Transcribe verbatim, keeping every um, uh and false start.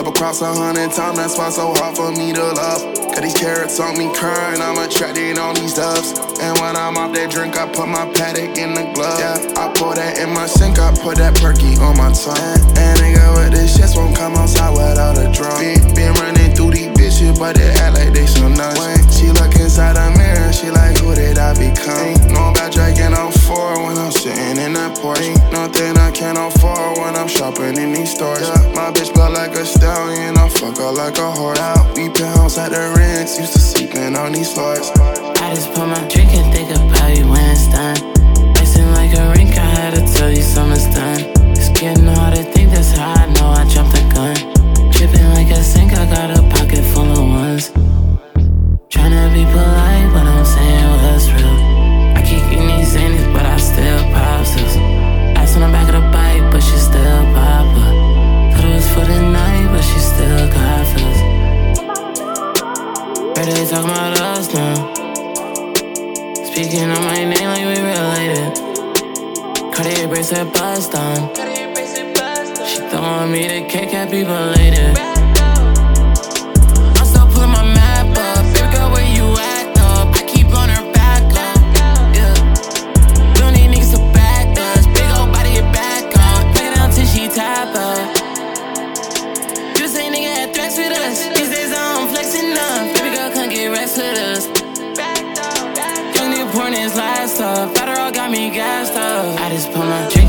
Double cross a hundred times, that's why it's so hard for me to love. Got these carrots on me crying, I'm attracted on these doves. And when I'm off that drink, I put my paddock in the glove. Yeah, I pour that in my sink, I put that perky on my tongue. And nigga with this shit won't come outside without a drum. Been, been running through these bitches, but they act like they some nuts. When she look inside the mirror, she like, who did I become? Ain't know about dragging on four when I'm sitting in that porch. Ain't nothing I can't afford when I'm shopping in these stores. Yeah, my bitch built like a stallion, I fuck her like a horse. Out, we pounds at the rinse, used to sleeping on these floors. I just put my drink and think about you when it's done. Racing like a rink, I had to tell you something's done. It's getting hard to think, that's how I know I jumped the gun. Dripping like a sink, I got a pocket full of ones. Tryna be polite, but I'm saying what's real. I keep getting these zanies, but I still pop pills. Ass on the back of the bike, but she still pop up. Thought it was for the night, but she still got feels. Heard they talking about us now. Speaking on my name like we related. Cartier bracelet bust on. She throwing me the cake, happy belated. I'm still pulling my map up. Baby girl, where you at up? I keep on her back up. Yeah. We don't need niggas to back us. Big old body, get back up. Take it down till she tap up. You say nigga had threats with us. These days I don't flex enough. Baby girl can't get rest with us. Pouring this last up, Federal got me gassed up. I just put my drink